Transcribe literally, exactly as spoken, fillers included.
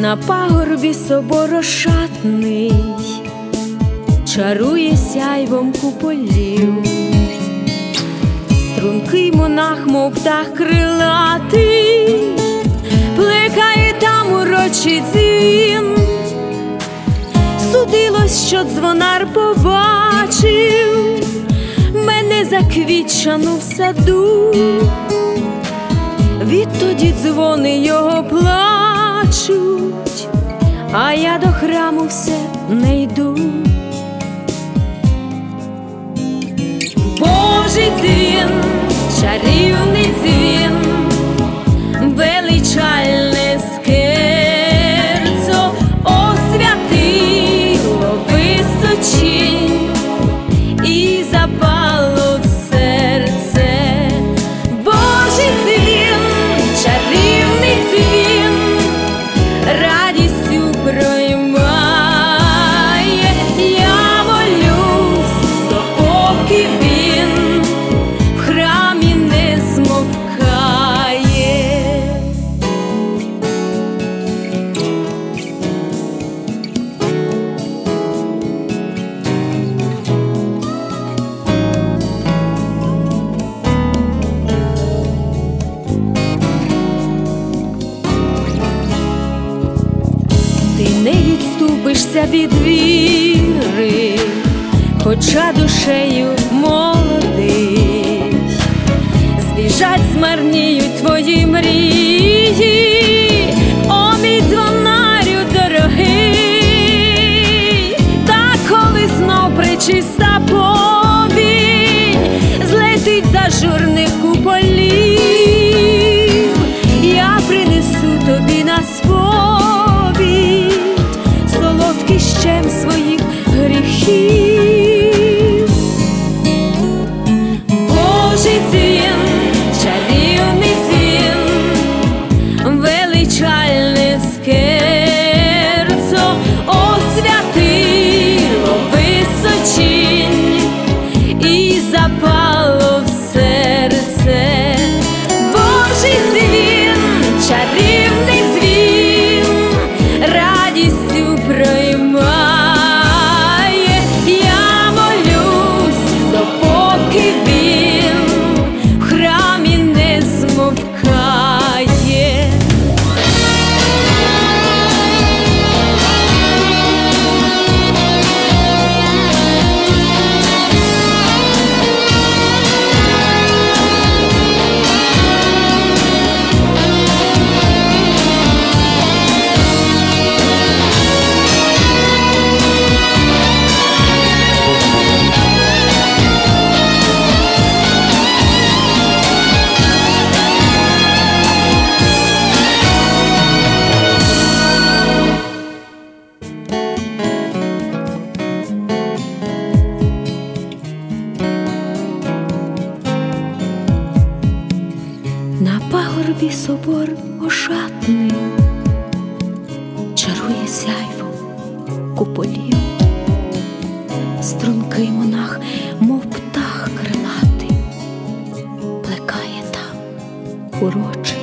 На пагорбі собор ошатний чарує сяйвом куполів. Стрункий монах, мов птах крилатий, плекає там урочий дзвін. Судилось, що дзвонар побачив мене заквітчану в саду. Відтоді дзвони його плачуть, а я до храму все не йду. Божий дзвін, чарівний дзвін, величальне скерцо освятило височінь і запало в серце. Божий дзвін, чарівний дзвін, радістю проймає. Я молюсь, допоки він в храмі не змовкає. Ти не відступишся від віри, хоча душею молодий. Збіжать, змарніють твої мрії, о мій дзвонарю дорогий. Та коли знов пречиста повінь злетить з ажурних куполів, я принесу тобі на сповідь солодкий щем своїх гріхів. Божий дзвін, чарівний дзвін, величальне скерцо освятило височінь і запало в серце. Божий дзвін, чарівний дзвін, радістю проймає. Я молюсь, допоки він в храмі не змовкає. На пагорбі собор ошатний чарує сяйвом куполів. Стрункий монах, мов птах крилатий, плекає там урочий